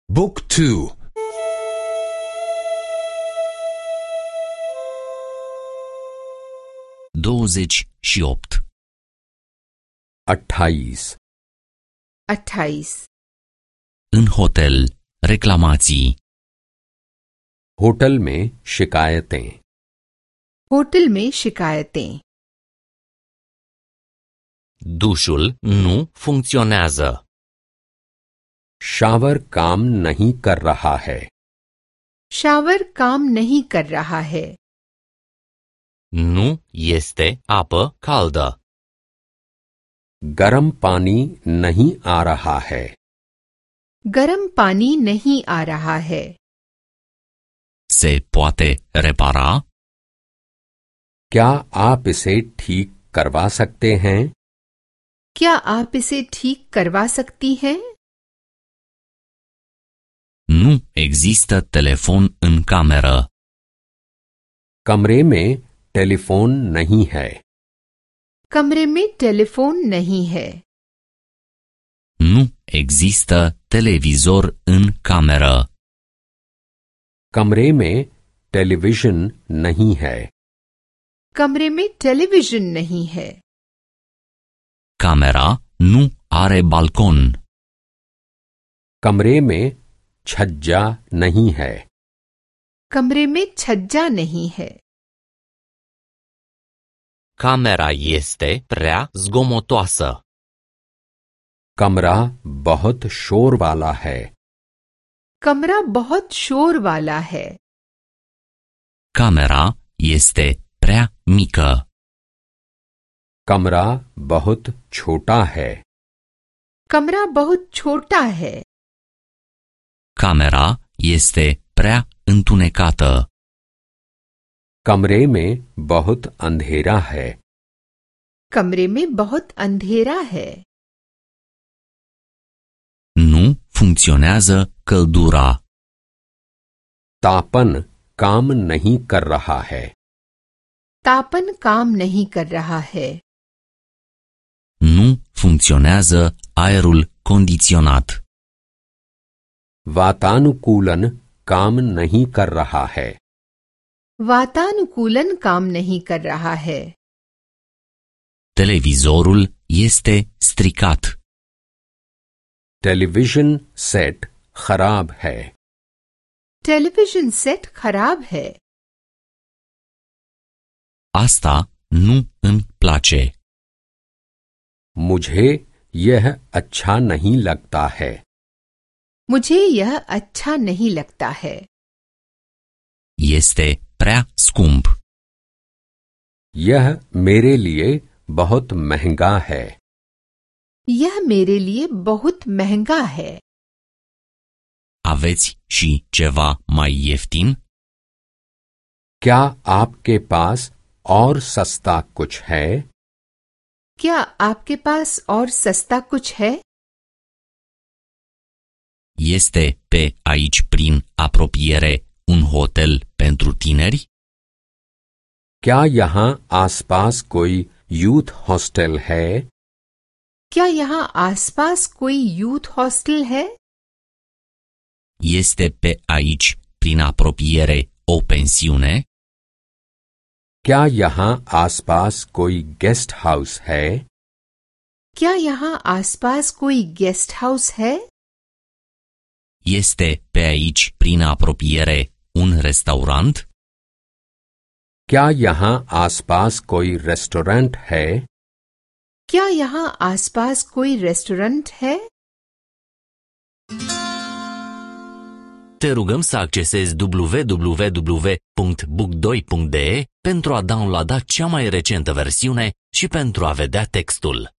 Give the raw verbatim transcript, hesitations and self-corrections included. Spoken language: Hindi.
Book two. douăzeci și opt. अट्ठाईस. अट्ठाईस. În hotel, reclamații. होटल में शिकायतें. होटल में शिकायतें. Dușul nu funcționează. शावर काम नहीं कर रहा है. शावर काम नहीं कर रहा है. Nu este apă caldă. गरम पानी नहीं आ रहा है. गरम पानी नहीं आ रहा है. Se poate repara? क्या आप इसे ठीक करवा सकते हैं? क्या आप इसे ठीक करवा सकती हैं? Nu există telefon în cameră. कमरे में टेलीफोन नहीं है. कमरे में टेलीफोन नहीं है. Nu există televizor în cameră. कमरे में टेलीविजन नहीं है. कमरे में टेलीविजन नहीं है. Camera nu are balcon. कमरे में छज्जा नहीं है. कमरे में छज्जा नहीं है. Camera este prea zgomotoasă. कमरा बहुत शोर वाला है. कमरा बहुत शोर वाला है. Camera este prea mică. कमरा बहुत छोटा है. कमरा बहुत छोटा है. Camera este prea întunecată. कमरे में बहुत अंधेरा है. कमरे में बहुत अंधेरा है. Nu funcționează căldura. तापन काम नहीं कर रहा है. तापन काम नहीं कर रहा है. Nu funcționează aerul condiționat. वातानुकूलन काम नहीं कर रहा है. वातानुकूलन काम नहीं कर रहा है. Televizorul este stricat. Television set खराब है. टेलीविजन सेट खराब है. Asta nu îmi place. मुझे यह अच्छा नहीं लगता है. मुझे यह अच्छा नहीं लगता है. Este prea scump. यह मेरे लिए बहुत महंगा है. यह मेरे लिए बहुत महंगा है. Aveți și ceva mai ieftin? क्या आपके पास और सस्ता कुछ है? क्या आपके पास और सस्ता कुछ है? Este pe aici prin apropiere un hotel pentru tineri? क्या यहाँ आसपास कोई यूथ हॉस्टल है? क्या यहाँ आसपास कोई यूथ हॉस्टल है? Este pe aici prin apropiere o pensiune? क्या यहाँ आसपास कोई गेस्ट हाउस है? क्या यहाँ आसपास कोई गेस्ट हाउस है? Este pe aici prin apropiere un restaurant? क्या यहाँ आसपास कोई रेस्टोरेंट है? क्या यहाँ आसपास कोई रेस्टोरेंट है? Te rugăm să accesezi w w w punct book doi punct d e pentru a downloada cea mai recentă versiune și pentru a vedea textul.